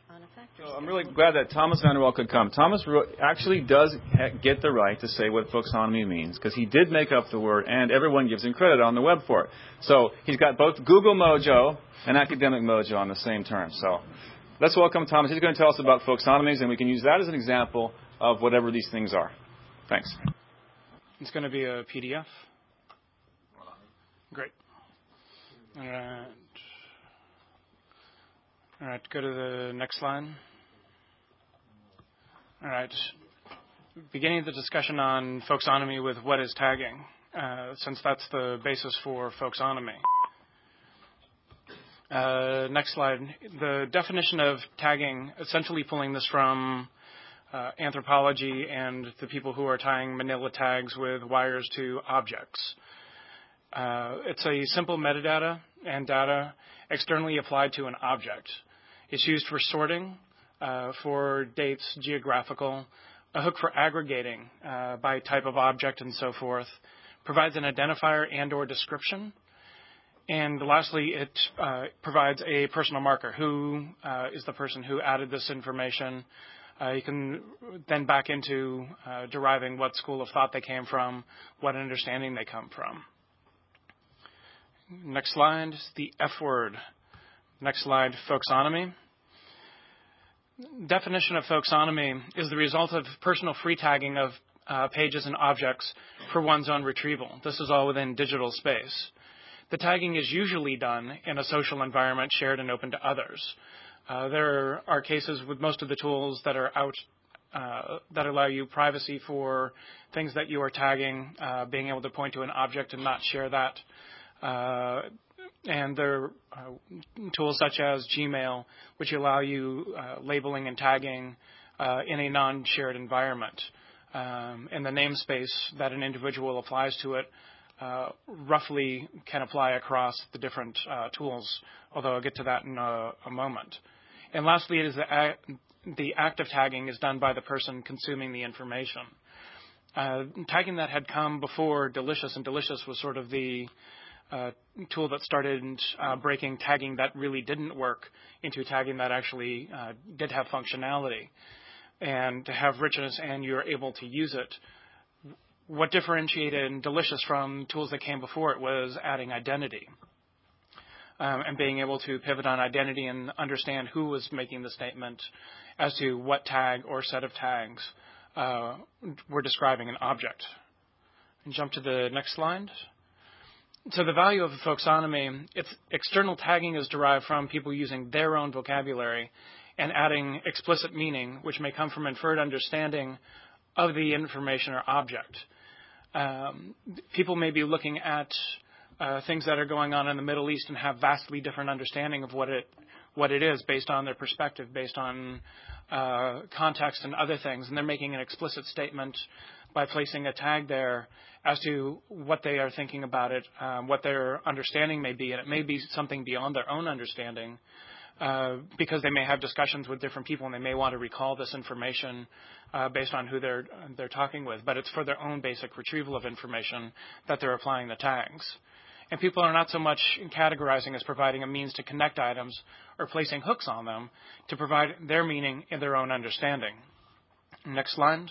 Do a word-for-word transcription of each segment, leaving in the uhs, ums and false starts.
on a factor. So I'm really glad that Thomas Vanderwall could come. Thomas actually does get the right to say what folksonomy means, because he did make up the word, and everyone gives him credit on the web for it. So he's got both Google Mojo and Academic Mojo on the same term. So let's welcome Thomas. He's going to tell us about folksonomies, and we can use that as an example of whatever these things are. Thanks. It's going to be a P D F. Great. All right. All right, go to the next slide. All right. Beginning the discussion on folksonomy with what is tagging, uh, since that's the basis for folksonomy. Uh, next slide. The definition of tagging, essentially pulling this from uh, anthropology and the people who are tying manila tags with wires to objects. Uh, it's a simple metadata and data externally applied to an object. It's used for sorting, uh, for dates, geographical, a hook for aggregating uh, by type of object and so forth, provides an identifier and or description, and lastly, it uh, provides a personal marker. Who uh, is the person who added this information? Uh, you can then back into uh, deriving what school of thought they came from, what understanding they come from. Next slide, the F word. Next slide, folksonomy. Definition of folksonomy is the result of personal free tagging of uh, pages and objects for one's own retrieval. This is all within digital space. The tagging is usually done in a social environment shared and open to others. Uh, there are cases with most of the tools that are out uh, that allow you privacy for things that you are tagging, uh, being able to point to an object and not share that. Uh, and there are uh, tools such as Gmail, which allow you uh, labeling and tagging uh, in a non-shared environment. Um, and the namespace that an individual applies to it uh, roughly can apply across the different uh, tools, although I'll get to that in a, a moment. And lastly, it is the, act, the act of tagging is done by the person consuming the information. Uh, tagging that had come before Delicious, and Delicious was sort of the Uh, tool that started uh, breaking tagging that really didn't work into tagging that actually uh, did have functionality and to have richness, and you're able to use it. What differentiated Delicious from tools that came before it was adding identity um, and being able to pivot on identity and understand who was making the statement as to what tag or set of tags uh, were describing an object. And jump to the next slide. So the value of folksonomy, its external tagging is derived from people using their own vocabulary and adding explicit meaning, which may come from inferred understanding of the information or object. Um, people may be looking at uh, things that are going on in the Middle East and have vastly different understanding of what it what it is based on their perspective, based on uh, context and other things, and they're making an explicit statement by placing a tag there as to what they are thinking about it, um, what their understanding may be, and it may be something beyond their own understanding uh, because they may have discussions with different people and they may want to recall this information uh, based on who they're they're talking with, but it's for their own basic retrieval of information that they're applying the tags. And people are not so much categorizing as providing a means to connect items or placing hooks on them to provide their meaning in their own understanding. Next slide.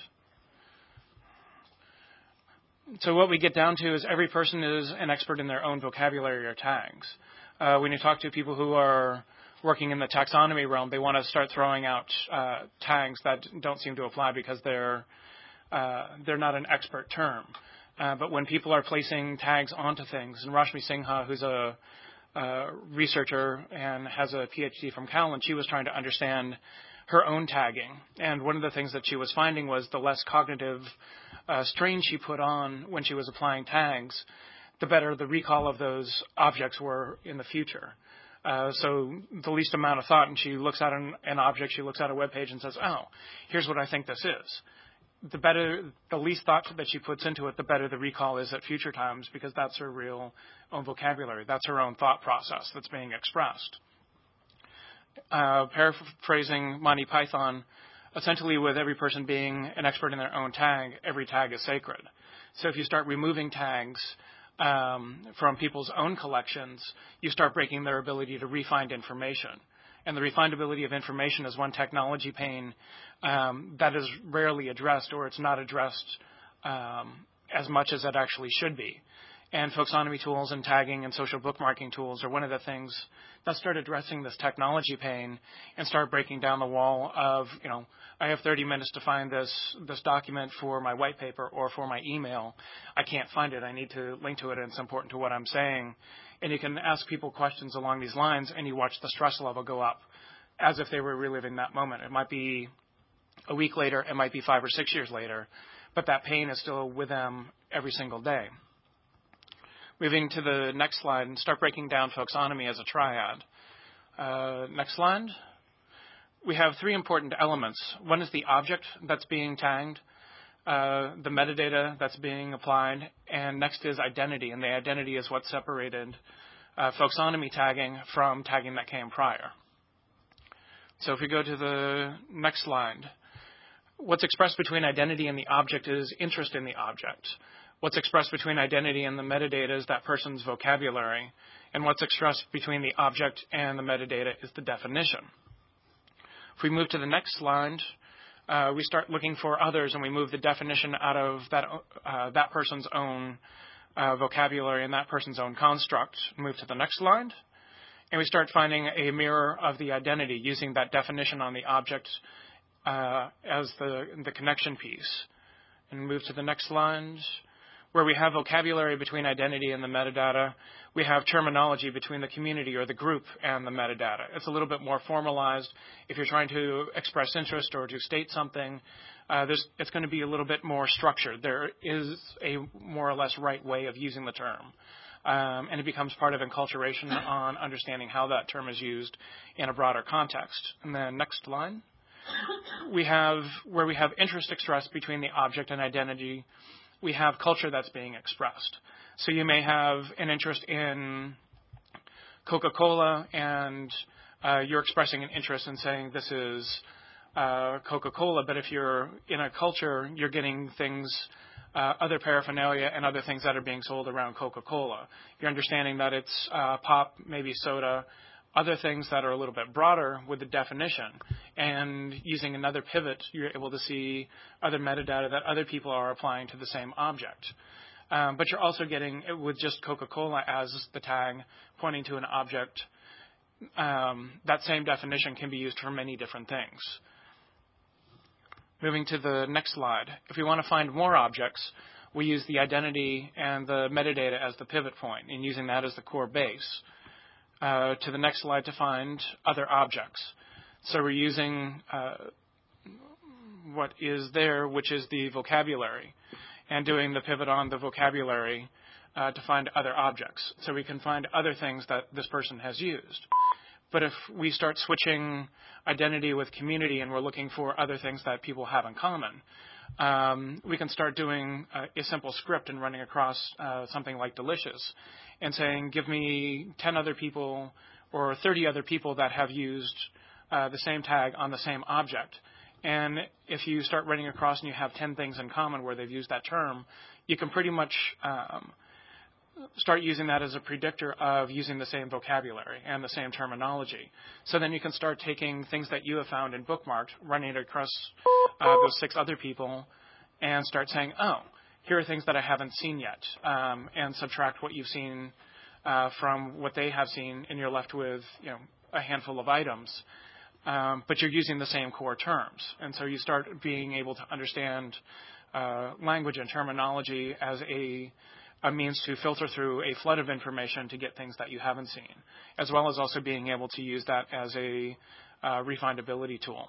So what we get down to is every person is an expert in their own vocabulary or tags. Uh, when you talk to people who are working in the taxonomy realm, they want to start throwing out uh, tags that don't seem to apply because they're uh, they're not an expert term. Uh, but when people are placing tags onto things, and Rashmi Singha, who's a, a researcher and has a P H D from Cal, and she was trying to understand her own tagging. And one of the things that she was finding was the less cognitive uh, strain she put on when she was applying tags, the better the recall of those objects were in the future. Uh, so the least amount of thought, and she looks at an, an object, she looks at a web page and says, oh, here's what I think this is. The better, the least thought that she puts into it, the better the recall is at future times, because that's her real own vocabulary. That's her own thought process that's being expressed. Uh, paraphrasing Monty Python, essentially with every person being an expert in their own tag, every tag is sacred. So if you start removing tags um, from people's own collections, you start breaking their ability to re-find information. And the refindability of information is one technology pain um, that is rarely addressed, or it's not addressed um, as much as it actually should be. And folksonomy tools and tagging and social bookmarking tools are one of the things that start addressing this technology pain and start breaking down the wall of, you know, I have thirty minutes to find this this document for my white paper or for my email. I can't find it. I need to link to it, and it's important to what I'm saying. And you can ask people questions along these lines, and you watch the stress level go up as if they were reliving that moment. It might be a week later. It might be five or six years later. But that pain is still with them every single day. Moving to the next slide and start breaking down folksonomy as a triad. Uh, next slide. We have three important elements. One is the object that's being tagged, uh, the metadata that's being applied, and next is identity. And the identity is what separated uh, folksonomy tagging from tagging that came prior. So if we go to the next slide, what's expressed between identity and the object is interest in the object. What's expressed between identity and the metadata is that person's vocabulary. And what's expressed between the object and the metadata is the definition. If we move to the next slide, uh, we start looking for others, and we move the definition out of that, uh, that person's own uh, vocabulary and that person's own construct. Move to the next slide. And we start finding a mirror of the identity using that definition on the object uh, as the, the connection piece. And move to the next slide. Where we have vocabulary between identity and the metadata, we have terminology between the community or the group and the metadata. It's a little bit more formalized. If you're trying to express interest or to state something, uh, there's, it's going to be a little bit more structured. There is a more or less right way of using the term. Um, and it becomes part of enculturation on understanding how that term is used in a broader context. And then next line. We have, where we have interest expressed between the object and identity, we have culture that's being expressed. So you may have an interest in Coca-Cola, and uh, you're expressing an interest in saying this is uh, Coca-Cola. But if you're in a culture, you're getting things, uh, other paraphernalia and other things that are being sold around Coca-Cola. You're understanding that it's uh, pop, maybe soda, other things that are a little bit broader with the definition. And using another pivot, you're able to see other metadata that other people are applying to the same object. Um, but you're also getting, with just Coca-Cola as the tag pointing to an object, um, that same definition can be used for many different things. Moving to the next slide. If we want to find more objects, we use the identity and the metadata as the pivot point, and using that as the core base. Uh, to the next slide to find other objects. So we're using uh, what is there, which is the vocabulary, and doing the pivot on the vocabulary uh, to find other objects. So we can find other things that this person has used. But if we start switching identity with community and we're looking for other things that people have in common, um, we can start doing a, a simple script and running across uh, something like Delicious and saying, give me ten other people or thirty other people that have used uh, the same tag on the same object. And if you start running across and you have ten things in common where they've used that term, you can pretty much um, start using that as a predictor of using the same vocabulary and the same terminology. So then you can start taking things that you have found and bookmarked, running it across uh, those six other people, and start saying, oh, here are things that I haven't seen yet, um, and subtract what you've seen uh, from what they have seen, and you're left with, you know, a handful of items. Um, but you're using the same core terms. And so you start being able to understand uh, language and terminology as a, a means to filter through a flood of information to get things that you haven't seen, as well as also being able to use that as a uh, refindability tool.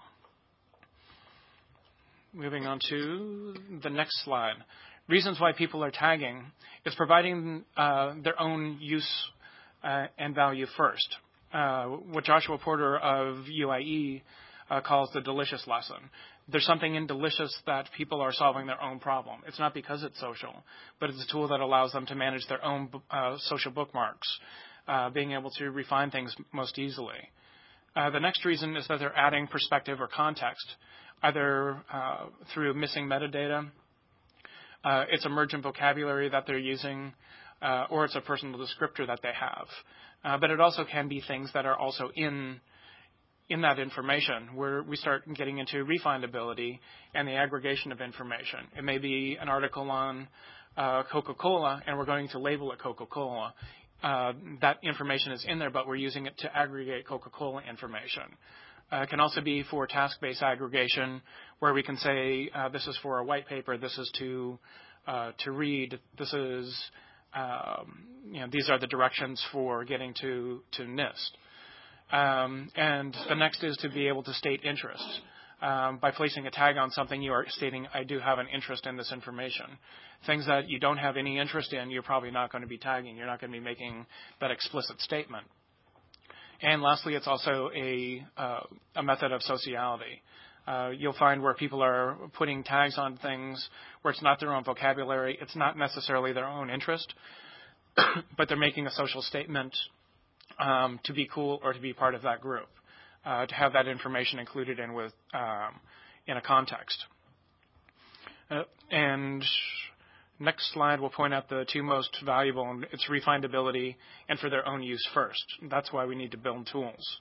Moving on to the next slide. Reasons why people are tagging is providing uh, their own use uh, and value first. Uh, what Joshua Porter of U I E uh, calls the delicious lesson. There's something in delicious that people are solving their own problem. It's not because it's social, but it's a tool that allows them to manage their own uh, social bookmarks, uh, being able to refine things most easily. Uh, the next reason is that they're adding perspective or context, either uh, through missing metadata, uh, it's emergent vocabulary that they're using, uh, or it's a personal descriptor that they have. Uh, but it also can be things that are also in in that information, where we start getting into refindability and the aggregation of information. It may be an article on uh, Coca-Cola, and we're going to label it Coca-Cola. Uh, that information is in there, but we're using it to aggregate Coca-Cola information. Uh, it can also be for task-based aggregation, where we can say uh, this is for a white paper, this is to uh, to read, this is um, you know these are the directions for getting to to NIST. Um, and the next is to be able to state interest. Um, by placing a tag on something, you are stating, I do have an interest in this information. Things that you don't have any interest in, you're probably not going to be tagging. You're not going to be making that explicit statement. And lastly, it's also a, uh, a method of sociality. Uh, you'll find where people are putting tags on things where it's not their own vocabulary, it's not necessarily their own interest, but they're making a social statement um, to be cool or to be part of that group, uh, to have that information included in with um, in a context. Uh, and next slide will point out the two most valuable, and it's refindability and for their own use first. That's why we need to build tools.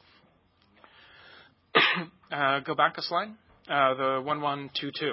uh, go back a slide, uh, the one one two two.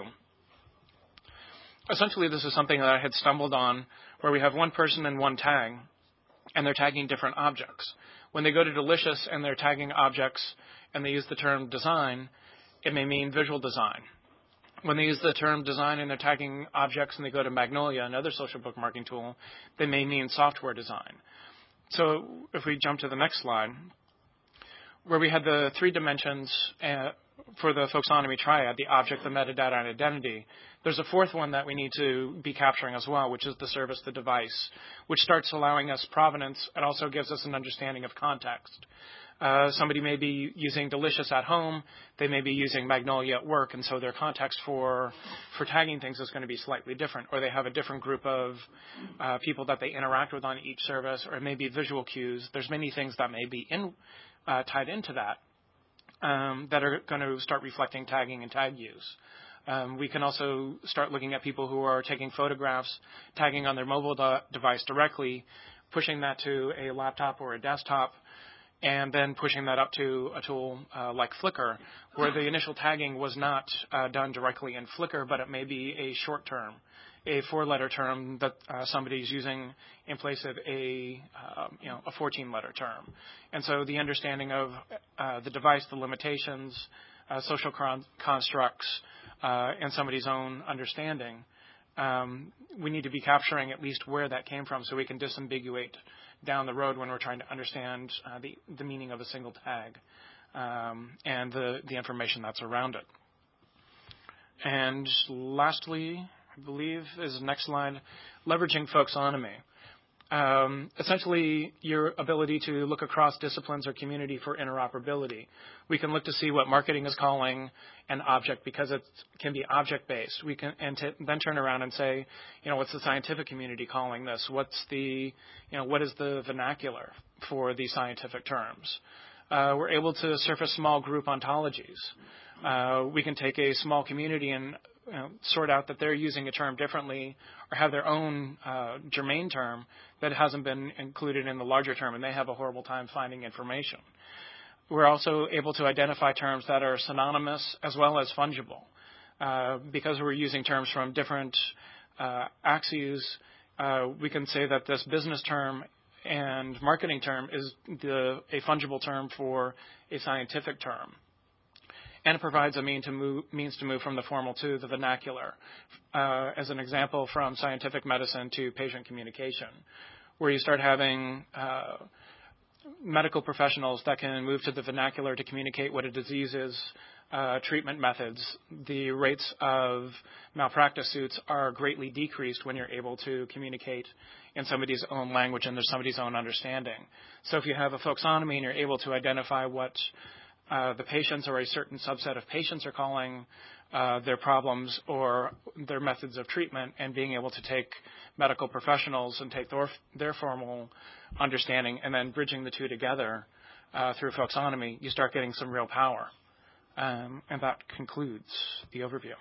Essentially, this is something that I had stumbled on where we have one person and one tag, and they're tagging different objects. When they go to Delicious and they're tagging objects and they use the term design, it may mean visual design. When they use the term design and they're tagging objects and they go to Magnolia, another social bookmarking tool, they may mean software design. So if we jump to the next slide, where we had the three dimensions uh, for the Folksonomy triad, the object, the metadata, and identity, there's a fourth one that we need to be capturing as well, which is the service, the device, which starts allowing us provenance and also gives us an understanding of context. Uh, somebody may be using Delicious at home, they may be using Magnolia at work, and so their context for for tagging things is going to be slightly different, or they have a different group of uh, people that they interact with on each service, or it may be visual cues. There's many things that may be in, uh, tied into that um, that are going to start reflecting tagging and tag use. Um, we can also start looking at people who are taking photographs, tagging on their mobile de- device directly, pushing that to a laptop or a desktop, and then pushing that up to a tool uh, like Flickr, where the initial tagging was not uh, done directly in Flickr, but it may be a short term, a four-letter term that uh, somebody is using in place of a uh, you know a fourteen-letter term. And so the understanding of uh, the device, the limitations, uh, social con- constructs, uh, and somebody's own understanding, um, we need to be capturing at least where that came from so we can disambiguate down the road when we're trying to understand uh, the, the meaning of a single tag um, and the, the information that's around it. And lastly, I believe, is the next slide, leveraging Folksonomy. Um, essentially, your ability to look across disciplines or community for interoperability. We can look to see what marketing is calling an object because it can be object-based. We can and t- then turn around and say, you know, what's the scientific community calling this? What's the, you know, what is the vernacular for these scientific terms? Uh, we're able to surface small group ontologies. Uh, we can take a small community and you know, sort out that they're using a term differently or have their own uh, germane term that hasn't been included in the larger term, and they have a horrible time finding information. We're also able to identify terms that are synonymous as well as fungible. Uh, because we're using terms from different uh, axes, uh, we can say that this business term and marketing term is the, a fungible term for a scientific term. And it provides a mean to move, means to move from the formal to the vernacular. Uh, as an example, from scientific medicine to patient communication, where you start having uh, medical professionals that can move to the vernacular to communicate what a disease is, uh, treatment methods. The rates of malpractice suits are greatly decreased when you're able to communicate in somebody's own language and there's somebody's own understanding. So if you have a Folksonomy and you're able to identify what Uh, the patients or a certain subset of patients are calling uh, their problems or their methods of treatment, and being able to take medical professionals and take their, their formal understanding and then bridging the two together uh, through Folksonomy, you start getting some real power. Um, and that concludes the overview.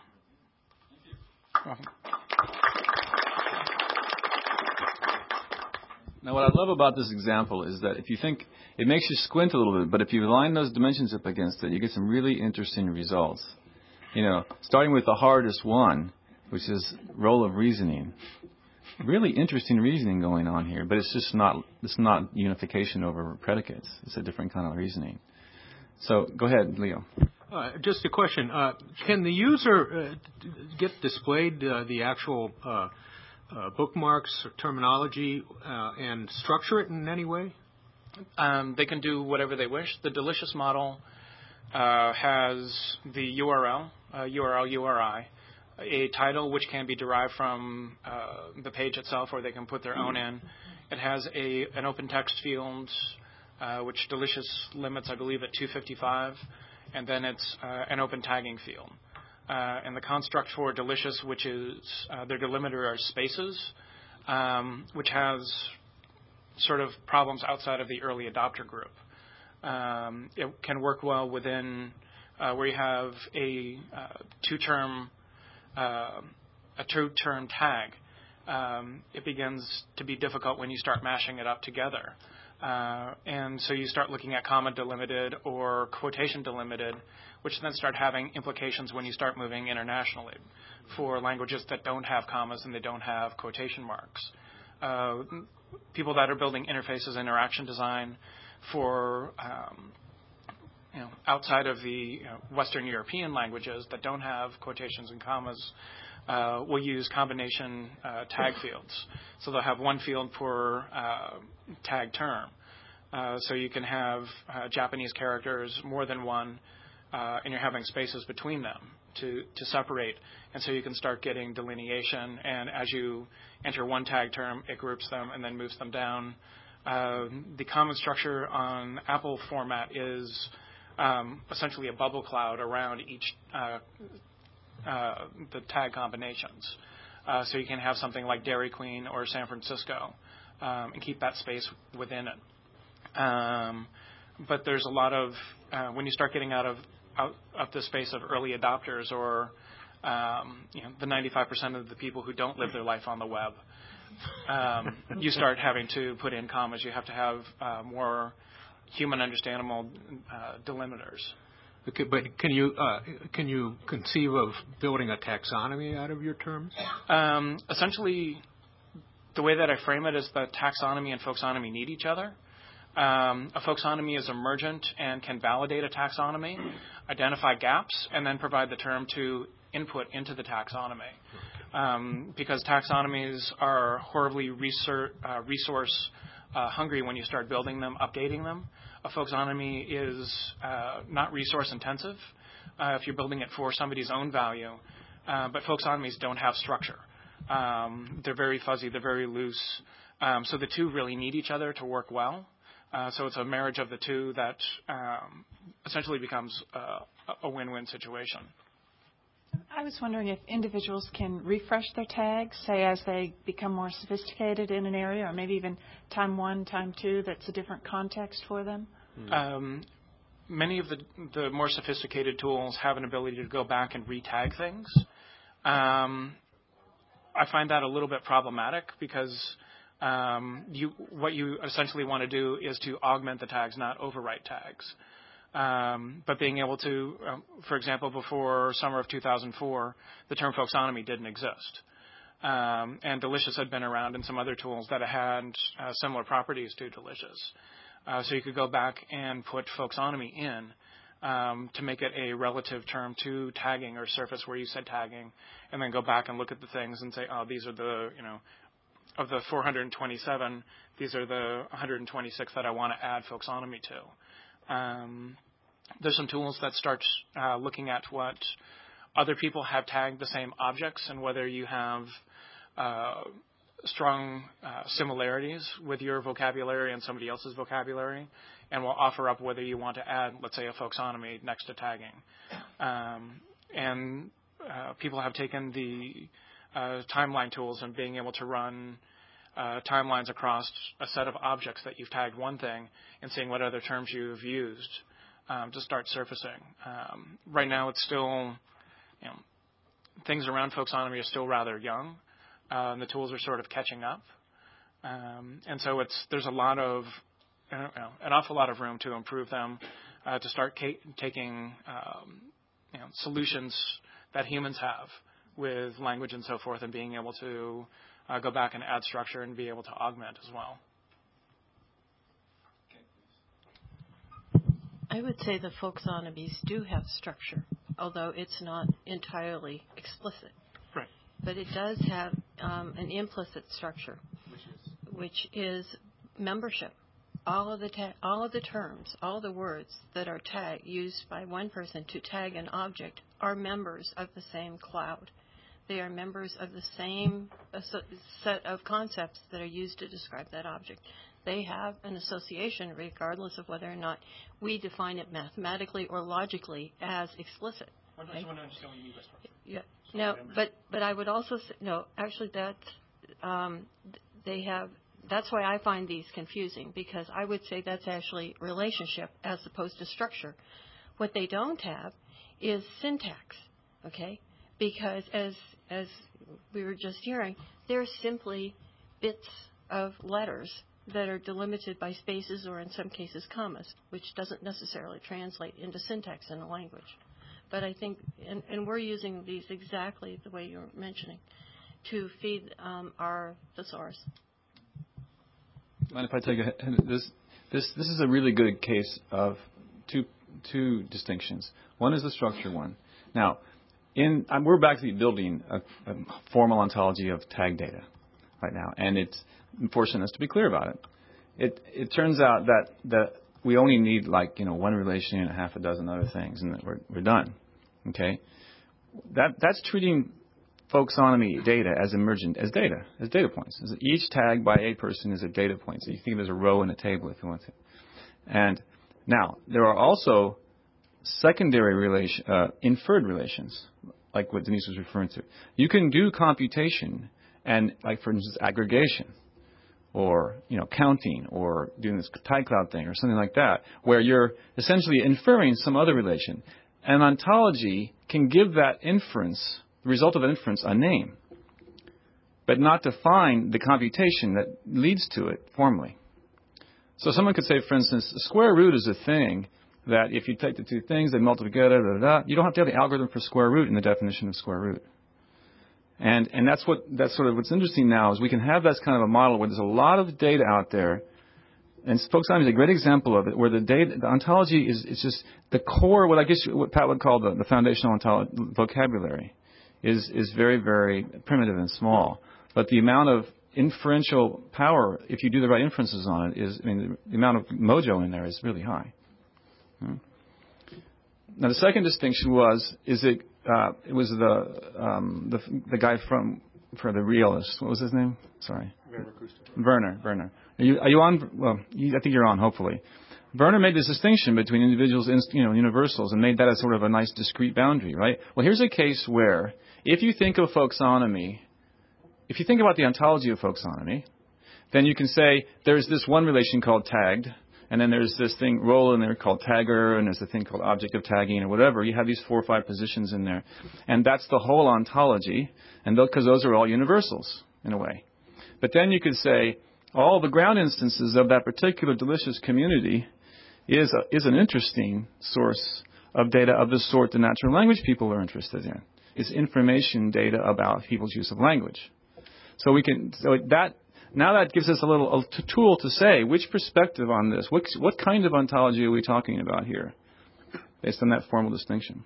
Thank you. Now, what I love about this example is that if you think, it makes you squint a little bit, but if you line those dimensions up against it, you get some really interesting results. You know, starting with the hardest one, which is role of reasoning. Really interesting reasoning going on here, but it's just not, it's not unification over predicates. It's a different kind of reasoning. So go ahead, Leo. Uh, just a question. Uh, can the user uh, get displayed uh, the actual uh, uh, bookmarks, or terminology, uh, and structure it in any way? Um, they can do whatever they wish. The Delicious model uh, has the U R L, uh, U R L, U R I, a title which can be derived from uh, the page itself, or they can put their own in. It has a an open text field, uh, which Delicious limits, I believe, at two fifty-five, and then it's uh, an open tagging field. Uh, and the construct for Delicious, which is uh, their delimiter are spaces, um, which has sort of problems outside of the early adopter group. Um, it can work well within uh, where you have a uh, two-term uh, a two-term tag. Um, it begins to be difficult when you start mashing it up together. Uh, and so you start looking at comma delimited or quotation delimited, which then start having implications when you start moving internationally for languages that don't have commas and they don't have quotation marks. Uh, people that are building interfaces, interaction design for um, you know, outside of the you know, Western European languages that don't have quotations and commas uh, will use combination uh, tag fields. So they'll have one field per uh, tag term. Uh, so you can have uh, Japanese characters, more than one, uh, and you're having spaces between them to, to separate. And so you can start getting delineation. And as you enter one tag term, it groups them and then moves them down. Uh, the common structure on Apple format is um, essentially a bubble cloud around each uh, uh, the tag combinations. Uh, so you can have something like Dairy Queen or San Francisco um, and keep that space within it. Um, but there's a lot of, uh, when you start getting out of out of the space of early adopters or um, you know, the ninety-five percent of the people who don't live their life on the web, um, you start having to put in commas. You have to have uh, more human understandable uh, delimiters. Okay, but can you uh, can you conceive of building a taxonomy out of your terms? Um, essentially, the way that I frame it is that taxonomy and folksonomy need each other. Um, a folksonomy is emergent and can validate a taxonomy, identify gaps, and then provide the term to input into the taxonomy. Um, because taxonomies are horribly research, uh, resource uh, hungry when you start building them, updating them. A folksonomy is uh, not resource intensive uh, if you're building it for somebody's own value, uh, but folksonomies don't have structure. Um, they're very fuzzy, they're very loose, um, so the two really need each other to work well. Uh, so it's a marriage of the two that um, essentially becomes uh, a win-win situation. I was wondering if individuals can refresh their tags, say as they become more sophisticated in an area, or maybe even time one, time two, that's a different context for them? Um, many of the, the more sophisticated tools have an ability to go back and re-tag things. Um, I find that a little bit problematic because um, you, what you essentially want to do is to augment the tags, not overwrite tags. Um, but being able to, um, for example, before summer of two thousand four, the term folksonomy didn't exist. Um, and Delicious had been around and some other tools that had uh, similar properties to Delicious. Uh, so you could go back and put folksonomy in um, to make it a relative term to tagging or surface where you said tagging, and then go back and look at the things and say, oh, these are the, you know, of the four hundred twenty-seven, these are the one hundred twenty-six that I want to add folksonomy to. Um, there's some tools that start uh, looking at what other people have tagged the same objects and whether you have uh, strong uh, similarities with your vocabulary and somebody else's vocabulary, and will offer up whether you want to add, let's say, a folksonomy next to tagging. Um, and uh, people have taken the uh, timeline tools and being able to run uh, timelines across a set of objects that you've tagged one thing and seeing what other terms you've used um, to start surfacing. Um, right now, it's still, you know, things around folksonomy are still rather young. Uh, and the tools are sort of catching up. Um, and so it's there's a lot of, I don't know, an awful lot of room to improve them, uh, to start ca- taking um, you know, solutions that humans have with language and so forth, and being able to uh, go back and add structure and be able to augment as well. I would say the folksonomies do have structure, although it's not entirely explicit. Right. But it does have um, an implicit structure, which is, which is membership. All of the ta- all of the terms, all the words that are tag used by one person to tag an object are members of the same cloud. They are members of the same set of concepts that are used to describe that object. They have an association regardless of whether or not we define it mathematically or logically as explicit. Well, I just want to understand what you mean by structure. Yeah. No, but but I would also say, no, actually that um, they have. That's why I find these confusing, because I would say that's actually relationship as opposed to structure. What they don't have is syntax, okay? Because as as we were just hearing, they're simply bits of letters that are delimited by spaces or in some cases commas, which doesn't necessarily translate into syntax in a language. But I think, and, and we're using these exactly the way you're mentioning, to feed um, our thesaurus. Mind if I take a, this? This this is a really good case of two two distinctions. One is the structure one. Now, in um, we're back to building a, a formal ontology of tag data right now, and it's forcing us to be clear about it. It it turns out that that we only need like you know one relation and a half a dozen other things, and we're we're done. Okay, that that's treating folksonomy data as emergent, as data, as data points. Each tag by a person is a data point. So you think of it as a row in a table if you want to. And now, there are also secondary relation, uh, inferred relations, like what Denise was referring to. You can do computation and, like, for instance, aggregation or, you know, counting or doing this tag cloud thing or something like that, where you're essentially inferring some other relation. An ontology can give that inference, the result of an inference, a name, but not define the computation that leads to it formally. So someone could say, for instance, the square root is a thing that if you take the two things, they multiply together, da, da, da, you don't have to have the algorithm for square root in the definition of square root. And and that's what that's sort of what's interesting now is we can have that kind of a model where there's a lot of data out there, and folksonomy is a great example of it, where the data, the ontology is it's just the core, what I guess what Pat would call the, the foundational ontolo- vocabulary. Is, is very, very primitive and small. But the amount of inferential power, if you do the right inferences on it, is, I mean, the, the amount of mojo in there is really high. Hmm. Now, the second distinction was, is it, uh, it was the, um, the, the guy from, for the realist. What was his name? Sorry. Werner. Werner, Werner. Are you, are you on? Well, you, I think you're on, hopefully. Werner made this distinction between individuals and, you know, universals and made that as sort of a nice discrete boundary, right? Well, here's a case where if you think of folksonomy, if you think about the ontology of folksonomy, then you can say there's this one relation called tagged, and then there's this thing role in there called tagger, and there's a thing called object of tagging or whatever. You have these four or five positions in there. And that's the whole ontology, and because those are all universals in a way. But then you could say all the ground instances of that particular delicious community is a, is an interesting source of data of the sort the natural language people are interested in. Is information data about people's use of language. So we can so that now that gives us a little a t- tool to say which perspective on this, what what kind of ontology are we talking about here, based on that formal distinction.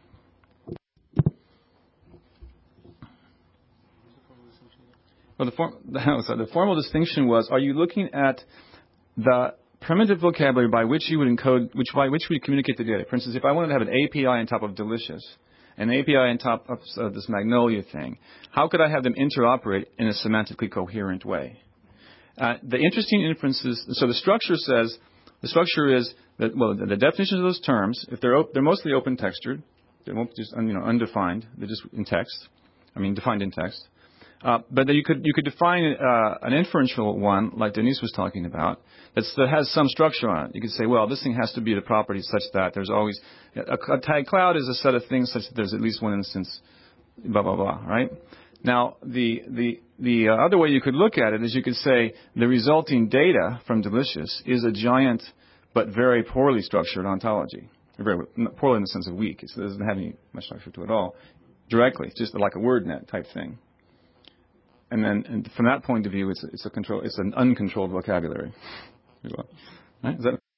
Well, the, form, so the formal distinction was: are you looking at the primitive vocabulary by which you would encode, which by which we communicate the data? For instance, if I wanted to have an A P I on top of delicious, an A P I on top of uh, this Magnolia thing, how could I have them interoperate in a semantically coherent way? Uh, the interesting inferences, so the structure says, the structure is that, well, the, the definitions of those terms, if they're op- they're mostly open textured, they won't just, you know, undefined, they're just in text, I mean, defined in text. Uh, but then you could you could define uh, an inferential one, like Denise was talking about, that's, that has some structure on it. You could say, well, this thing has to be the property such that there's always a, a tag cloud is a set of things such that there's at least one instance, blah blah blah, right? Now, the the the uh, other way you could look at it is you could say the resulting data from Delicious is a giant but very poorly structured ontology. Very poorly in the sense of weak. It doesn't have any much structure to it at all. Directly, just like a word net type thing. And then, and from that point of view, it's it's a control. It's an uncontrolled vocabulary. Right? Is that?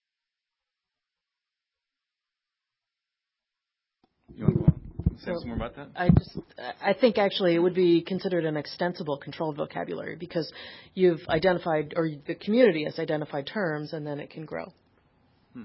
You want to say some more about that? I just, I think actually it would be considered an extensible controlled vocabulary because you've identified, or the community has identified terms, and then it can grow. Hmm.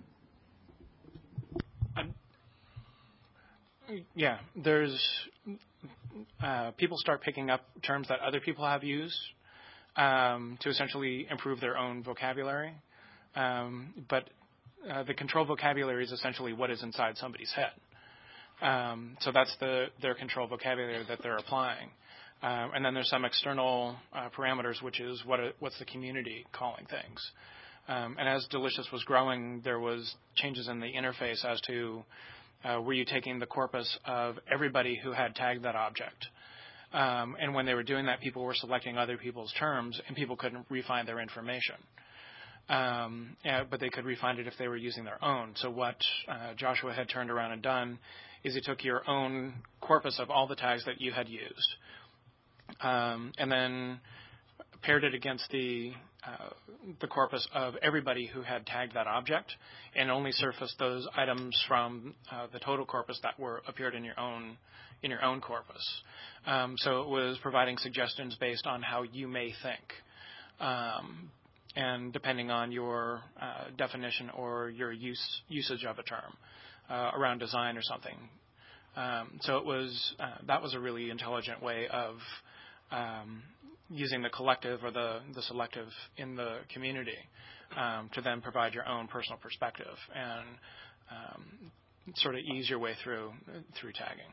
Yeah, there's uh, people start picking up terms that other people have used um, to essentially improve their own vocabulary. Um, but uh, the control vocabulary is essentially what is inside somebody's head. Um, so that's the their control vocabulary that they're applying. Um, and then there's some external uh, parameters, which is what it, what's the community calling things. Um, and as Delicious was growing, there was changes in the interface as to Uh, were you taking the corpus of everybody who had tagged that object? Um, and when they were doing that, people were selecting other people's terms, and people couldn't refine their information. Um, yeah, but they could refine it if they were using their own. So what uh, Joshua had turned around and done is he took your own corpus of all the tags that you had used, um, and then paired it against the uh, the corpus of everybody who had tagged that object, and only surfaced those items from uh, the total corpus that were appeared in your own in your own corpus. Um, so it was providing suggestions based on how you may think, um, and depending on your uh, definition or your use usage of a term uh, around design or something. Um, so it was uh, that was a really intelligent way of um, using the collective or the, the selective in the community um, to then provide your own personal perspective and um, sort of ease your way through through tagging.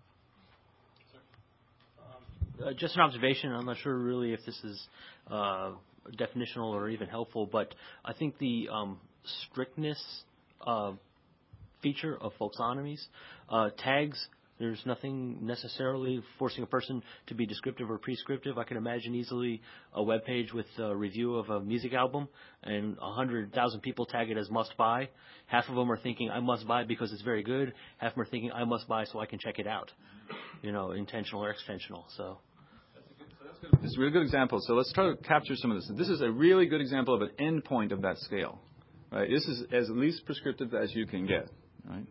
Uh, just an observation. I'm not sure really if this is uh, definitional or even helpful, but I think the um, strictness uh, feature of folksonomies, uh, tags, there's nothing necessarily forcing a person to be descriptive or prescriptive. I can imagine easily a web page with a review of a music album and one hundred thousand people tag it as must buy. Half of them are thinking I must buy because it's very good. Half of them are thinking I must buy so I can check it out. You know, intentional or extensional. So. This is a really good example. So let's try to capture some of this. This is a really good example of an endpoint of that scale. Right? This is as least prescriptive as you can get. Right?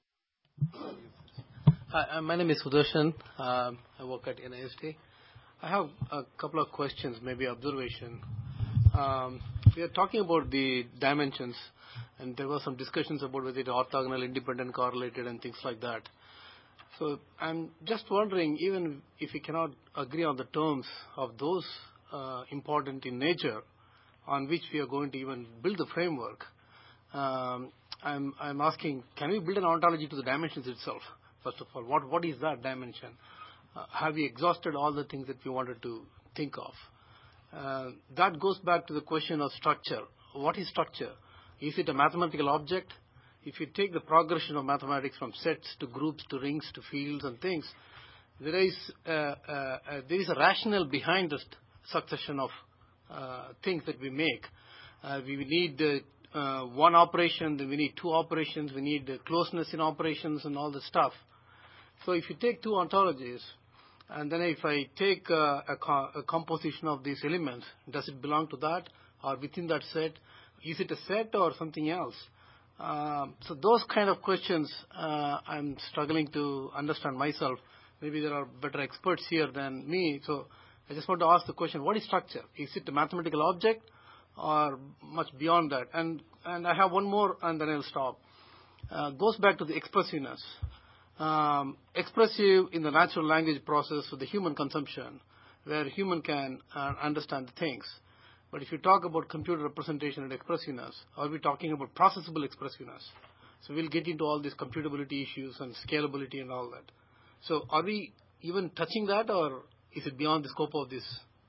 Hi, my name is Sudarshan. Um, I work at N I S T. I have a couple of questions, maybe observation. Um, we are talking about the dimensions, and there were some discussions about whether it is orthogonal, independent, correlated, and things like that. So I'm just wondering, even if we cannot agree on the terms of those uh, important in nature, on which we are going to even build the framework, um, I'm, I'm asking, can we build an ontology to the dimensions itself? First of all, what what is that dimension? Uh, have we exhausted all the things that we wanted to think of? Uh, that goes back to the question of structure. What is structure? Is it a mathematical object? If you take the progression of mathematics from sets to groups to rings to fields and things, there is uh, uh, uh, there is a rationale behind the succession of uh, things that we make. Uh, we need uh, uh, one operation, then we need two operations, we need uh, closeness in operations and all the stuff. So if you take two ontologies, and then if I take uh, a, co- a composition of these elements, does it belong to that? Or within that set, is it a set or something else? Um, so those kind of questions uh, I'm struggling to understand myself. Maybe there are better experts here than me. So I just want to ask the question, what is structure? Is it a mathematical object or much beyond that? And, and I have one more and then I'll stop. Uh, goes back to the expressiveness. Um, expressive in the natural language process of the human consumption, where human can uh, understand the things. But if you talk about computer representation and expressiveness, are we talking about processable expressiveness? So we'll get into all these computability issues and scalability and all that. So are we even touching that, or is it beyond the scope of this?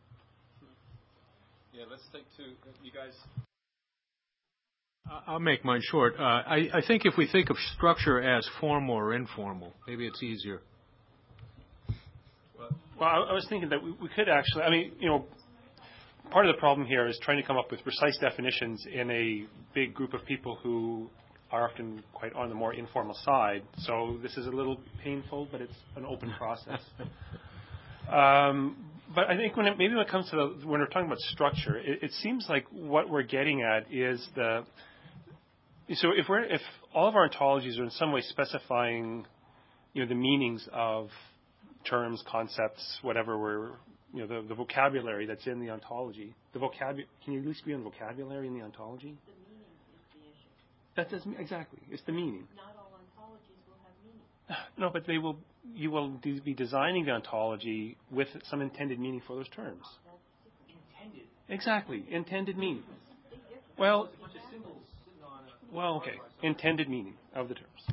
Yeah, let's take two. You guys. I'll make mine short. Uh, I, I think if we think of structure as formal or informal, maybe it's easier. Well, Well, I, I was thinking that we, we could actually, I mean, you know, part of the problem here is trying to come up with precise definitions in a big group of people who are often quite on the more informal side. So this is a little painful, but it's an open process. um, but I think when it, maybe when it comes to the, when we're talking about structure, it, it seems like what we're getting at is the. So if we're if all of our ontologies are in some way specifying, you know, the meanings of terms, concepts, whatever we're, you know, the, the vocabulary that's in the ontology. The vocabulary. Can you at least be on vocabulary in the ontology? That doesn't exactly. It's the meaning. Not all ontologies will have meaning. No, but they will. You will de- be designing the ontology with some intended meaning for those terms. Intended. Exactly, intended meaning. Well, well, okay. Intended meaning of the terms.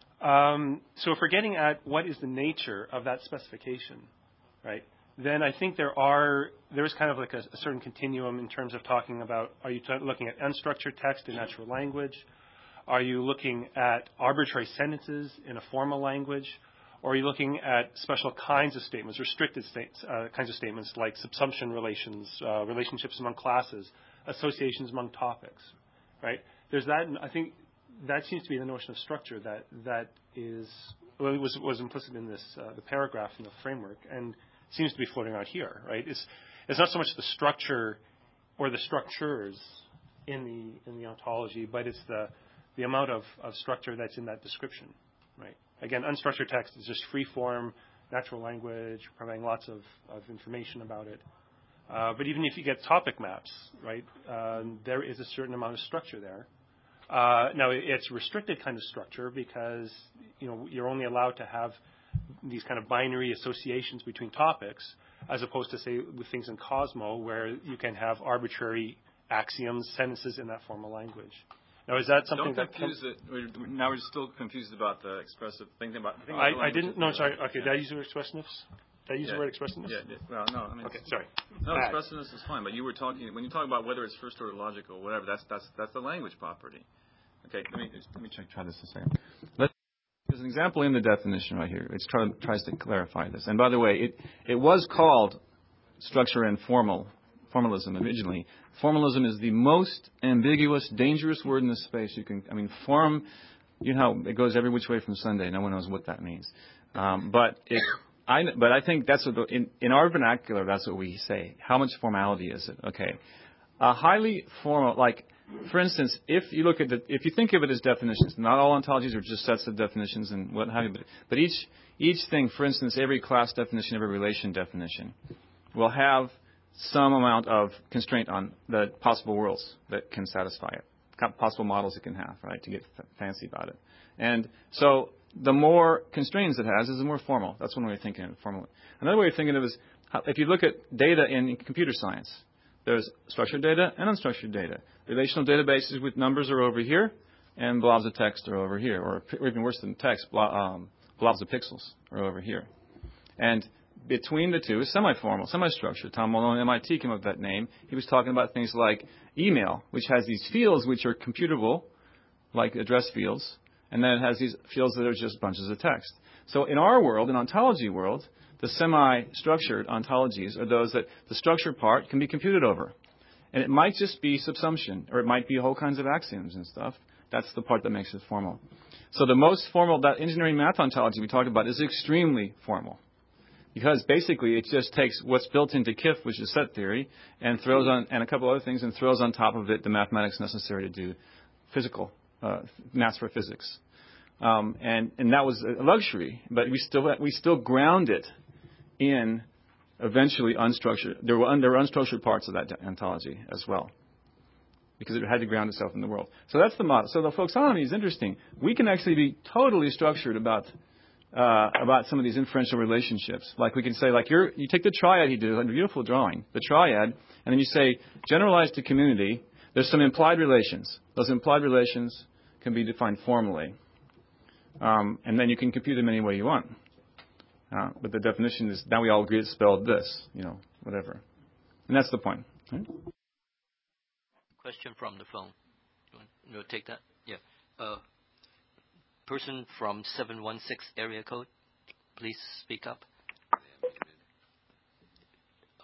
Um, so if we're getting at what is the nature of that specification, right? Then I think there are there's kind of like a, a certain continuum in terms of talking about, are you t- looking at unstructured text in natural language? Are you looking at arbitrary sentences in a formal language? Or are you looking at special kinds of statements, restricted states, uh, kinds of statements like subsumption relations, uh, relationships among classes, associations among topics, right? There's that. I think that seems to be the notion of structure that that is well, it was was implicit in this uh, the paragraph in the framework and seems to be floating out here, right? It's it's not so much the structure or the structures in the in the ontology, but it's the the amount of, of structure that's in that description, right? Again, unstructured text is just free form, natural language, providing lots of, of information about it. Uh, but even if you get topic maps, right, uh, there is a certain amount of structure there. Uh, now, it's restricted kind of structure because, you know, you're only allowed to have these kind of binary associations between topics, as opposed to, say, with things in Cosmo, where you can have arbitrary axioms, sentences in that formal language. Now, is that something Don't that confuse it. We're, now we're still confused about the expressive thing about. Thing I, about I didn't. No, sorry. Okay, yeah. did I use the word expressiveness? Did I use yeah. the word expressiveness? Yeah. yeah. Well, no. I mean, okay, sorry. No, Bad. expressiveness is fine, but you were talking when you talk about whether it's first order logical, whatever. That's that's that's the language property. Okay. Let me let me try, try this a second. Let's, there's an example in the definition right here. It try, tries to clarify this. And by the way, it it was called structure and formal. Formalism originally. Formalism is the most ambiguous, dangerous word in this space. You can, I mean, form, you know, how it goes every which way from Sunday. No one knows what that means. Um, but it, I, but I think that's what the, in, in our vernacular, that's what we say. How much formality is it? Okay, a highly formal, like, for instance, if you look at the, if you think of it as definitions, not all ontologies are just sets of definitions and what have you, but, but each each thing, for instance, every class definition, every relation definition, will have some amount of constraint on the possible worlds that can satisfy it, possible models it can have, right, to get f- fancy about it. And so the more constraints it has is the more formal. That's one way of thinking of it, formal. Another way of thinking of it is how, if you look at data in computer science, there's structured data and unstructured data. Relational databases with numbers are over here, and blobs of text are over here, or, or even worse than text, blo- um, blobs of pixels are over here. And between the two is semi-formal, semi-structured. Tom Malone at M I T came up with that name. He was talking about things like email, which has these fields which are computable, like address fields, and then it has these fields that are just bunches of text. So in our world, in ontology world, the semi-structured ontologies are those that the structured part can be computed over. And it might just be subsumption, or it might be whole kinds of axioms and stuff. That's the part that makes it formal. So the most formal, that engineering math ontology we talked about is extremely formal. Because basically it just takes what's built into K I F, which is set theory, and throws on, and a couple other things, and throws on top of it the mathematics necessary to do physical, uh, maths for physics. Um, and, and that was a luxury, but we still, we still ground it in eventually unstructured, there were, there were unstructured parts of that ontology as well. Because it had to ground itself in the world. So that's the model. So the folksonomy is interesting. We can actually be totally structured about Uh, about some of these inferential relationships. Like we can say, like you're, you take the triad he did, a beautiful drawing, the triad, and then you say, generalized to community, there's some implied relations. Those implied relations can be defined formally. Um, and then you can compute them any way you want. Uh, but the definition is, now we all agree it's spelled this, you know, whatever. And that's the point. Right? Question from the phone. You want, you want to take that? Yeah. Uh, Person from seven one six area code, please speak up.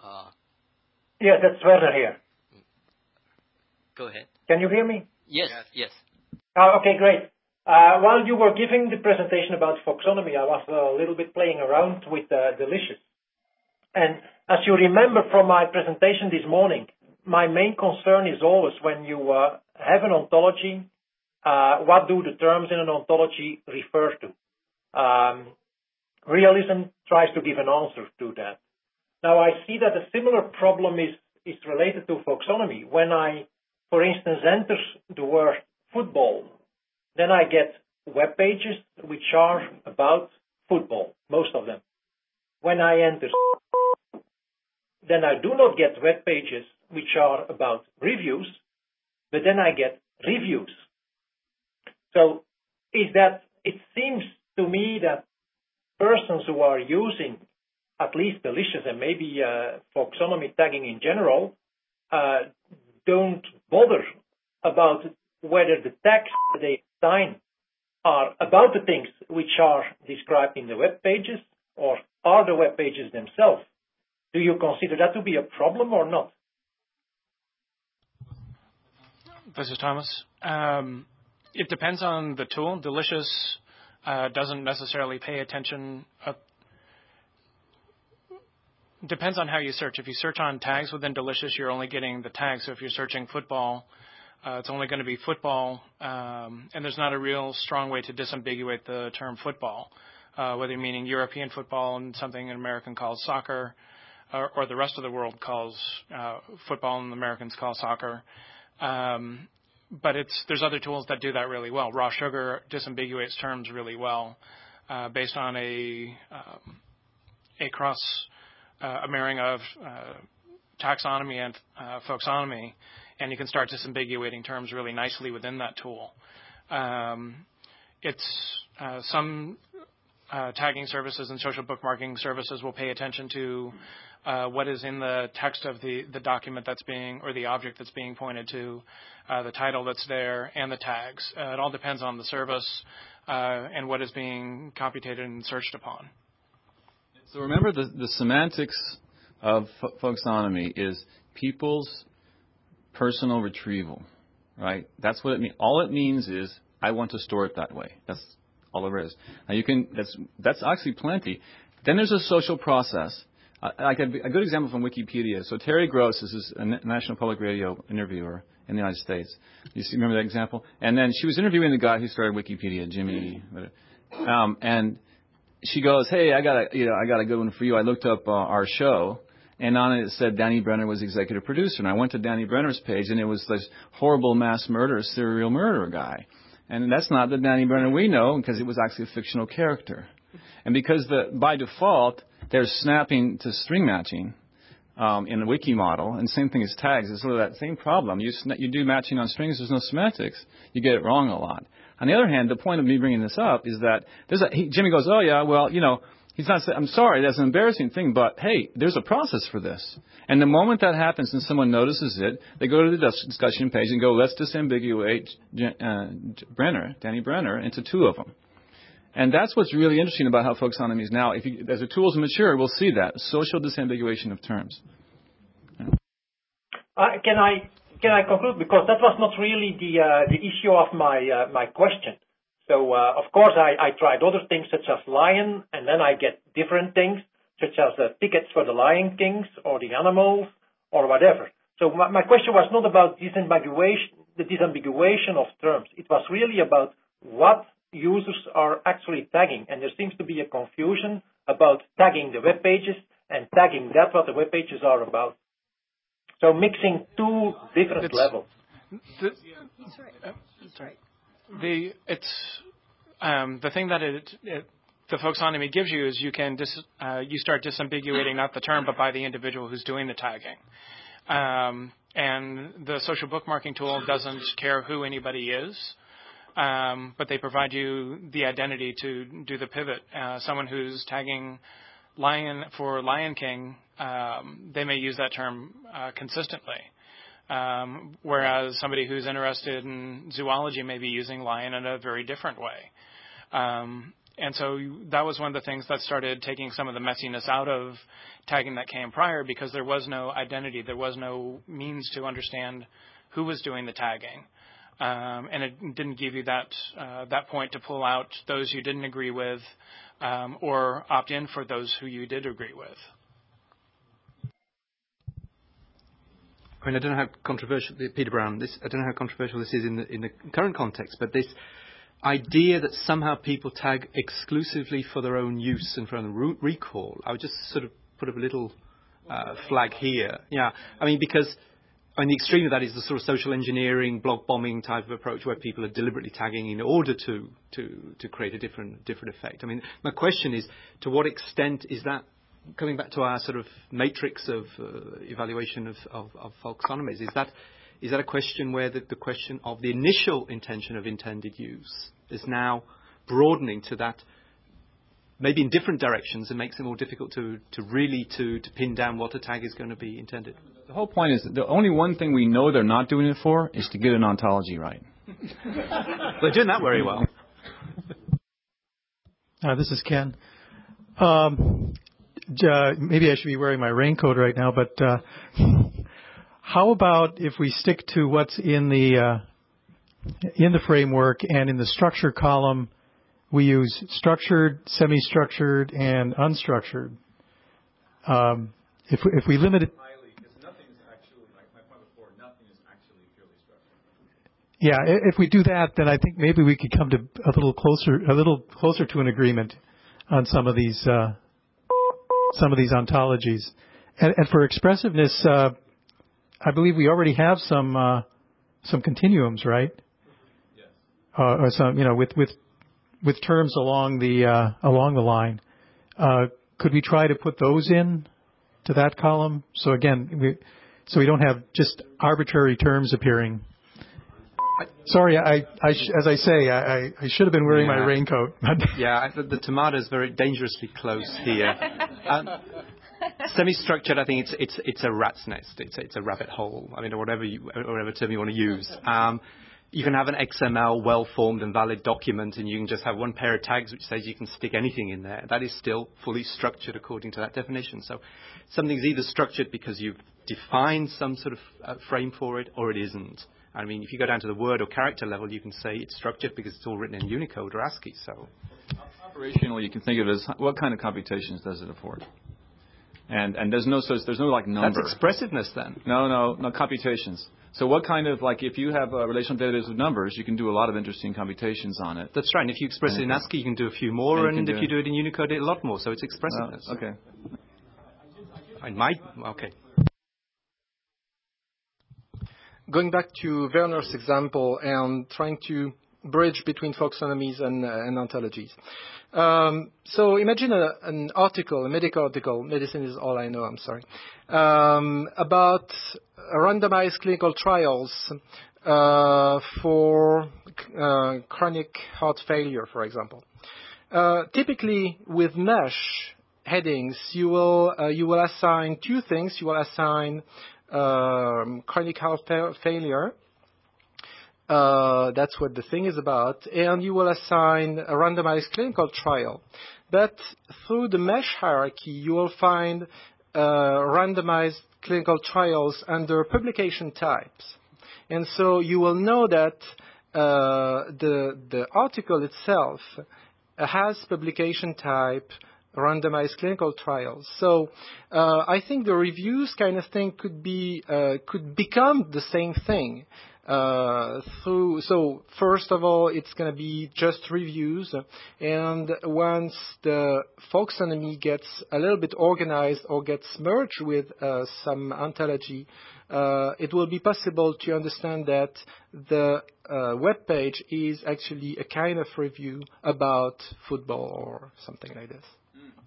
Uh, yeah, that's Werner here. Go ahead. Can you hear me? Yes, yes. Uh, okay, great. Uh, while you were giving the presentation about Foxonomy, I was a little bit playing around with uh, Delicious. And as you remember from my presentation this morning, my main concern is always when you uh, have an ontology, uh, what do the terms in an ontology refer to? Um, realism tries to give an answer to that. Now, I see that a similar problem is, is related to Foxonomy. When I, for instance, enter the word football, then I get web pages which are about football, most of them. When I enter, then I do not get web pages which are about reviews, but then I get reviews. So is that, it seems to me that persons who are using at least Delicious and maybe uh, Foxonomy tagging in general uh, don't bother about whether the tags they assign are about the things which are described in the web pages or are the web pages themselves. Do you consider that to be a problem or not? This is Thomas. Um, it depends on the tool. Delicious uh, doesn't necessarily pay attention. Uh, depends on how you search. If you search on tags within Delicious, you're only getting the tags. So if you're searching football, uh, it's only going to be football, um, and there's not a real strong way to disambiguate the term football, uh, whether you're meaning European football and something an American calls soccer, or, or the rest of the world calls uh, football and the Americans call soccer. Um, but it's there's other tools that do that really well. Raw Sugar disambiguates terms really well uh, based on a um, a cross uh, a marrying of uh, taxonomy and uh, folksonomy, and you can start disambiguating terms really nicely within that tool. Um, it's uh, some uh, tagging services and social bookmarking services will pay attention to uh, what is in the text of the, the document that's being, or the object that's being pointed to, uh, the title that's there, and the tags. Uh, it all depends on the service uh, and what is being computed and searched upon. So remember, the, the semantics of f- folksonomy is people's personal retrieval, right? That's what it means. All it means is I want to store it that way. That's all there is. Now you can. That's that's actually plenty. Then there's a social process. Uh, like a, a good example from Wikipedia. So Terry Gross is a National Public Radio interviewer in the United States. You see, remember that example? And then she was interviewing the guy who started Wikipedia, Jimmy. Um, and she goes, "Hey, I got a, you know, I got a good one for you. I looked up uh, our show, and on it it said Danny Brenner was executive producer. And I went to Danny Brenner's page, and it was this horrible mass murder, serial murderer guy. And that's not the Danny Brenner we know, because it was actually a fictional character. And because the by default they're snapping to string matching um, in the wiki model, and same thing as tags. It's sort of that same problem. You sn- you do matching on strings. There's no semantics. You get it wrong a lot. On the other hand, the point of me bringing this up is that there's a he, Jimmy goes, oh yeah, well you know. He's not saying, I'm sorry, that's an embarrassing thing, but hey, there's a process for this. And the moment that happens and someone notices it, they go to the discussion page and go, let's disambiguate uh, Brenner, Danny Brenner, into two of them. And that's what's really interesting about how folksonomy is now. If you, as the tools mature, we'll see that, social disambiguation of terms. Yeah. Uh, can I can I conclude? Because that was not really the uh, the issue of my uh, my question. So, uh, of course, I, I tried other things such as Lion, and then I get different things, such as uh, tickets for the Lion Kings or the animals or whatever. So my, my question was not about disambiguation, the disambiguation of terms. It was really about what users are actually tagging. And there seems to be a confusion about tagging the web pages and tagging that what the web pages are about. So mixing two different it's, levels. The, He's right. Uh, He's right. The it's um, the thing that it, it the folksonomy gives you is you can dis, uh, you start disambiguating not the term but by the individual who's doing the tagging, um, and the social bookmarking tool doesn't care who anybody is, um, but they provide you the identity to do the pivot. Uh, someone who's tagging Lion for Lion King, um, they may use that term uh, consistently. Um, whereas somebody who's interested in zoology may be using lion in a very different way. Um, And so that was one of the things that started taking some of the messiness out of tagging that came prior, because there was no identity. There was no means to understand who was doing the tagging. Um, and it didn't give you that uh, that point to pull out those you didn't agree with, um, or opt in for those who you did agree with. I mean, I don't know how controversial, Peter Brown, this, I don't know how controversial this is in the, in the current context, but this idea that somehow people tag exclusively for their own use and for their own recall, I would just sort of put up a little uh, flag here. Yeah, I mean, because I mean, the extreme of that is the sort of social engineering, blog bombing type of approach where people are deliberately tagging in order to, to, to create a different, different effect. I mean, my question is, to what extent is that, coming back to our sort of matrix of uh, evaluation of, of, of folksonomies, is that is that a question where the, the question of the initial intention of intended use is now broadening to that, maybe in different directions, and makes it more difficult to, to really to, to pin down what a tag is going to be intended? The whole point is that the only one thing we know they're not doing it for is to get an ontology right. They're doing that very well. Uh, this is Ken. Um, Uh, maybe I should be wearing my raincoat right now, but uh, how about if we stick to what's in the uh, in the framework, and in the structure column we use structured, semi-structured, and unstructured. Um, if if we limit it, yeah, if we do that, then I think maybe we could come to a little closer, a little closer to an agreement on some of these. Uh, some of these ontologies. And, and for expressiveness, uh, I believe we already have some uh, some continuums, right? Yes. Uh, or some, you know, with with with terms along the uh, along the line. Uh, could we try to put those in to that column? So again, we, so we don't have just arbitrary terms appearing. Sorry, I, I sh- as I say, I, I should have been wearing yeah. my raincoat. yeah, the, the tomato is very dangerously close here. Um, semi-structured, I think it's it's it's a rat's nest. It's it's a rabbit hole. I mean, or whatever you, or whatever term you want to use. Um, you can have an X M L well-formed and valid document, and you can just have one pair of tags which says you can stick anything in there. That is still fully structured according to that definition. So something's either structured because you've defined some sort of uh, frame for it, or it isn't. I mean, if you go down to the word or character level, you can say it's structured because it's all written in Unicode or ASCII. So, operationally, you can think of it as what kind of computations does it afford? And and there's no so there's no like number. That's expressiveness then. No, no, no computations. So what kind of, like, if you have a relational database with numbers, you can do a lot of interesting computations on it. That's right. And if you express and it in ASCII, you can do a few more, and, and if do you do it in Unicode, a lot more. So it's expressiveness. Well, okay. I might. Okay. Going back to Werner's example and trying to bridge between folksonomies and, uh, and ontologies. Um, so imagine a, an article, a medical article, medicine is all I know, I'm sorry, um, about randomized clinical trials uh, for uh, chronic heart failure, for example. Uh, typically with MeSH headings, you will, uh, you will assign two things. You will assign Um, chronic heart fa- failure. Uh, that's what the thing is about. And you will assign a randomized clinical trial. But through the MeSH hierarchy, you will find uh, randomized clinical trials under publication types. And so you will know that uh, the, the article itself has publication type randomized clinical trials. So uh, I think the reviews kind of thing could be uh, could become the same thing. Uh, through so first of all, it's going to be just reviews, and once the folksonomy gets a little bit organized or gets merged with uh, some ontology, uh, it will be possible to understand that the uh, web page is actually a kind of review about football or something like this.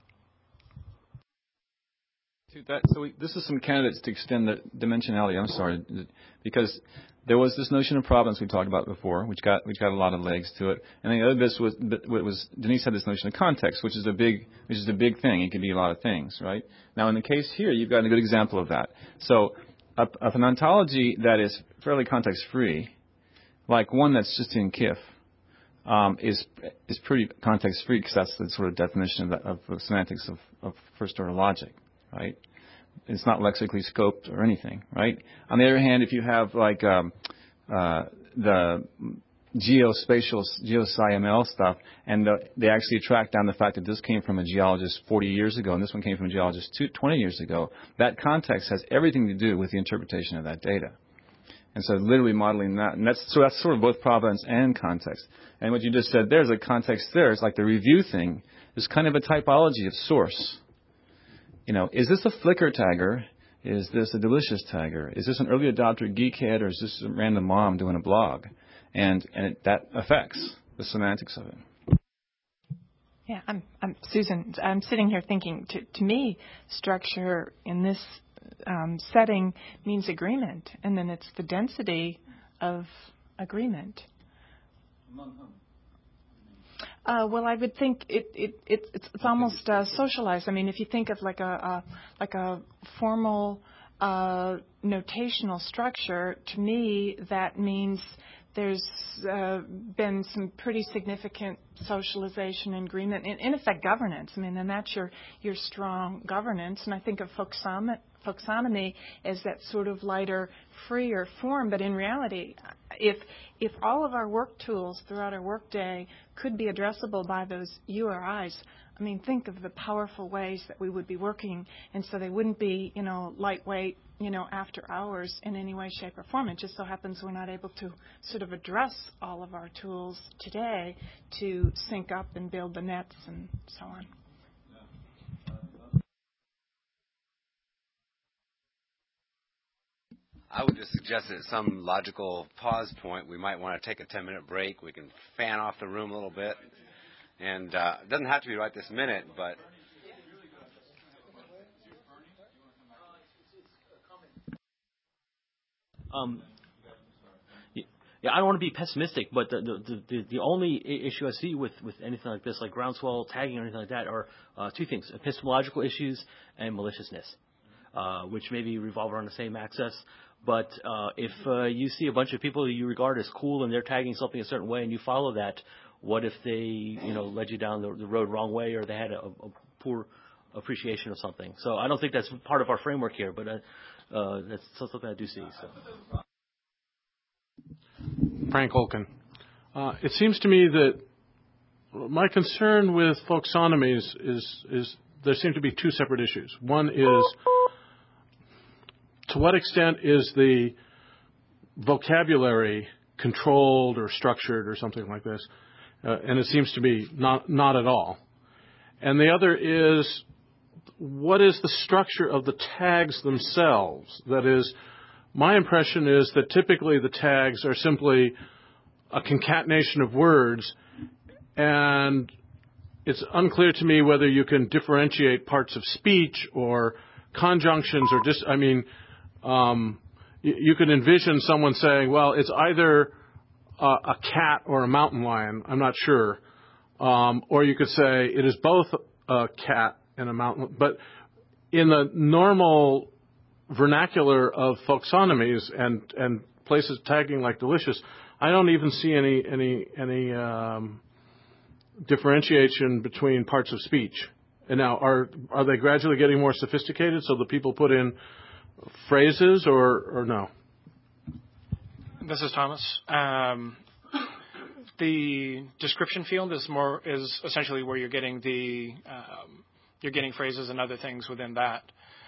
That, so we, this is some candidates to extend the dimensionality. I'm sorry, because there was this notion of provenance we talked about before, which got which got a lot of legs to it, and the other bit was was Denise had this notion of context, which is a big which is a big thing. It can be a lot of things, right? Now, in the case here, you've got a good example of that. So, a, of an ontology that is fairly context free, like one that's just in K I F, um, is is pretty context free because that's the sort of definition of, the, of the semantics of, of first order logic, right? It's not lexically scoped or anything, right? On the other hand, if you have like um, uh, the geospatial, geosci-M L stuff, and the, they actually track down the fact that this came from a geologist forty years ago, and this one came from a geologist two, twenty years ago, that context has everything to do with the interpretation of that data. And so literally modeling that, and that's, so that's sort of both provenance and context. And what you just said, there's a context there. It's like the review thing is kind of a typology of source. You know, is this a Flickr tagger? Is this a Delicious tagger? Is this an early adopter geekhead, or is this a random mom doing a blog? And and it, that affects the semantics of it. Yeah, I'm, I'm Susan. I'm sitting here thinking. To, to me, structure in this um, setting means agreement, and then it's the density of agreement. Uh, well, I would think it, it, it it's, it's almost uh, socialized. I mean, if you think of like a, a like a formal uh, notational structure, to me that means there's uh, been some pretty significant socialization and agreement, in, in effect, governance. I mean, and that's your your strong governance. And I think of folksonomy, folksonomy as that sort of lighter, freer form. But in reality, if if all of our work tools throughout our workday could be addressable by those U R Is, I mean, think of the powerful ways that we would be working, and so they wouldn't be, you know, lightweight, you know, after hours in any way, shape, or form. It just so happens we're not able to sort of address all of our tools today to sync up and build the nets and so on. I would just suggest that at some logical pause point, we might want to take a ten-minute break. We can fan off the room a little bit. And uh, it doesn't have to be right this minute, but... Um, yeah, I don't want to be pessimistic, but the the, the, the only issue I see with, with anything like this, like groundswell tagging or anything like that, are uh, two things: epistemological issues and maliciousness, uh, which maybe revolve around the same axis. But uh, if uh, you see a bunch of people you regard as cool and they're tagging something a certain way and you follow that, what if they, you know, led you down the, the road wrong way, or they had a, a poor appreciation of something? So I don't think that's part of our framework here, but uh, uh, that's something I do see. So. Frank Holken. Uh, it seems to me that my concern with folksonomies is, is there seem to be two separate issues. One is, to what extent is the vocabulary controlled or structured or something like this? Uh, and it seems to be not not at all. And the other is, what is the structure of the tags themselves? That is, my impression is that typically the tags are simply a concatenation of words, and it's unclear to me whether you can differentiate parts of speech or conjunctions or just, I mean, um, you, you can envision someone saying, well, it's either a, a cat or a mountain lion, I'm not sure. Um, or you could say it is both a cat and a mountain, but in the normal vernacular of folksonomies and, and places tagging like Delicious, I don't even see any any any um, differentiation between parts of speech. And now, are are they gradually getting more sophisticated so the people put in phrases or or no? This is Thomas. Um, the description field is more is essentially where you're getting the um, you're getting phrases and other things within that.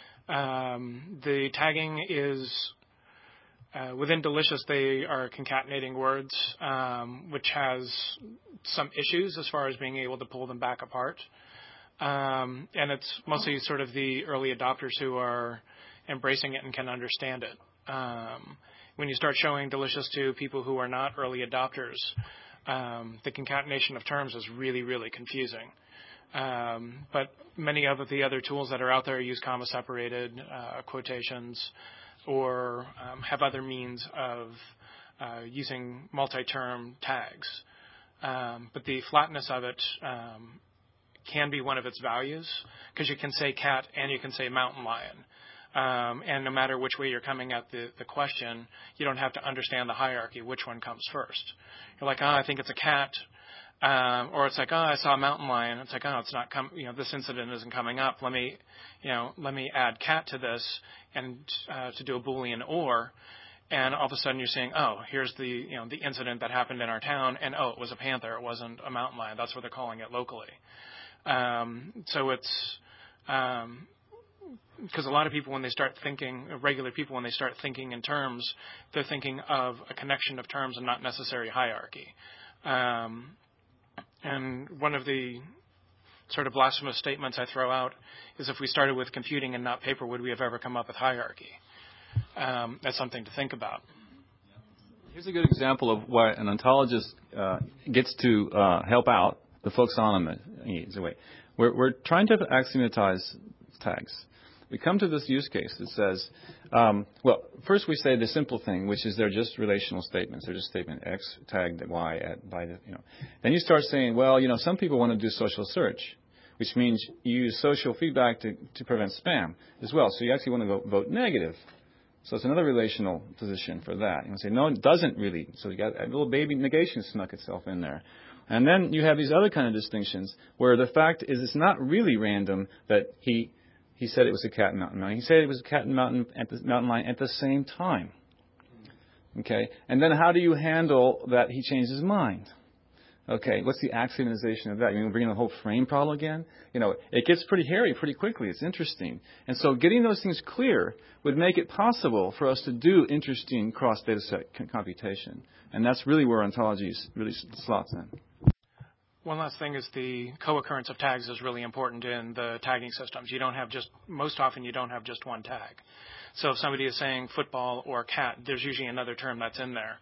Um, the tagging is uh, within Delicious. They are concatenating words, um, which has some issues as far as being able to pull them back apart. Um, and it's mostly sort of the early adopters who are embracing it and can understand it. Um, when you start showing Delicious to people who are not early adopters, um, the concatenation of terms is really, really confusing. Um, but many of the other tools that are out there use comma-separated uh, quotations or um, have other means of uh, using multi-term tags. Um, but the flatness of it um, can be one of its values, because you can say cat and you can say mountain lion. Um, and no matter which way you're coming at the, the question, you don't have to understand the hierarchy, which one comes first. You're like, oh, I think it's a cat. Um, or it's like, oh, I saw a mountain lion. It's like, oh, it's not com- you know, this incident isn't coming up. Let me, you know, let me add cat to this and uh, to do a Boolean or, and all of a sudden you're saying, oh, here's the, you know, the incident that happened in our town, and oh, it was a panther. It wasn't a mountain lion. That's what they're calling it locally. Um, so it's, um, because a lot of people, when they start thinking, regular people, when they start thinking in terms, they're thinking of a connection of terms and not necessarily hierarchy. Um, and one of the sort of blasphemous statements I throw out is, if we started with computing and not paper, would we have ever come up with hierarchy? Um, that's something to think about. Here's a good example of why an ontologist uh, gets to uh, help out the folks on them. We're, we're trying to axiomatize tags. We come to this use case that says, um, well, first we say the simple thing, which is they're just relational statements. They're just statement X tagged Y at by the, you know. Then you start saying, well, you know, some people want to do social search, which means you use social feedback to, to prevent spam as well. So you actually want to go vote negative. So it's another relational position for that. You want to say, no, it doesn't really. So you got a little baby negation snuck itself in there. And then you have these other kind of distinctions where the fact is it's not really random that he He said it was a cat and mountain lion. He said it was a cat and mountain at the mountain lion at the same time. Okay, and then how do you handle that he changed his mind? Okay, what's the axiomatization of that? You bring in the whole frame problem again? You know, it gets pretty hairy pretty quickly. It's interesting, and so getting those things clear would make it possible for us to do interesting cross data set computation, and that's really where ontology really slots in. One last thing is the co-occurrence of tags is really important in the tagging systems. You don't have just, most often you don't have just one tag. So if somebody is saying football or cat, there's usually another term that's in there.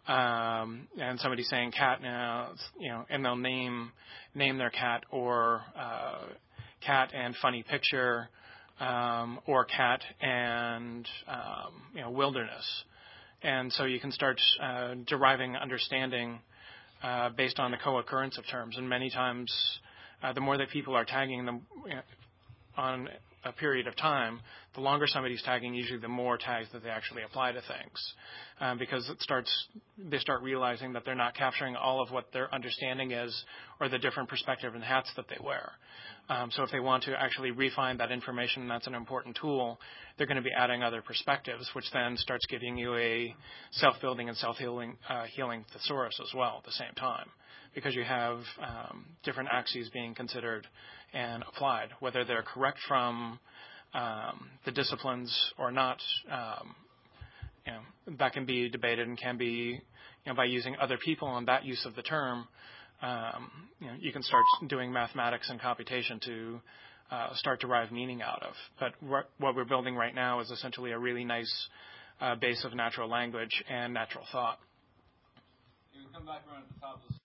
Um, and somebody's saying cat now, you know, and they'll name, name their cat or, uh, cat and funny picture, um, or cat and, um, you know, wilderness. And so you can start, uh, deriving understanding Uh, based on the co-occurrence of terms. And many times, uh, the more that people are tagging them you know, on a period of time, the longer somebody's tagging, usually the more tags that they actually apply to things. Um, because it starts, they start realizing that they're not capturing all of what their understanding is or the different perspective and hats that they wear. Um, so if they want to actually refine that information, that's an important tool, they're going to be adding other perspectives, which then starts giving you a self-building and self-healing uh, healing thesaurus as well at the same time, because you have um, different axes being considered and applied, whether they're correct from um, the disciplines or not. Um, you know, that can be debated and can be, you know, by using other people on that use of the term, Um, you know, you can start doing mathematics and computation to uh, start derive meaning out of. But what we're building right now is essentially a really nice uh, base of natural language and natural thought. You can come back around at the top of the